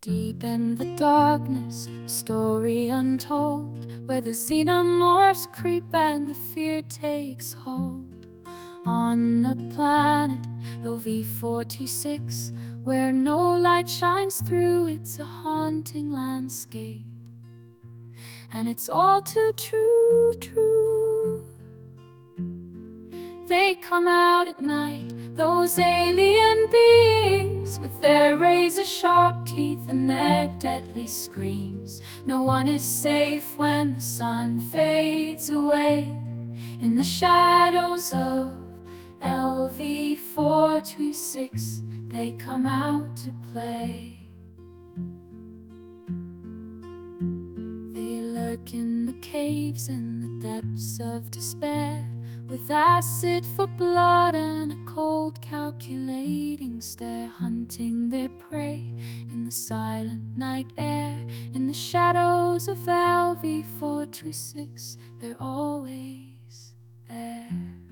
Deep in the darkness, a story untold, where the xenomorphs creep and the fear takes hold. On a planet, OV-46, where no light shines through, it's a haunting landscape. And it's all too true. They come out at night, those alien beings, with their razor-sharp teeth and their deadly screams. No one is safe when the sun fades away in the shadows of LV-426. They come out to play. They lurk in the caves and the depths of despair, with acid for blood and a cold calculating stare, hunting their prey in the silent night air. In the shadows of LV-426, they're always there.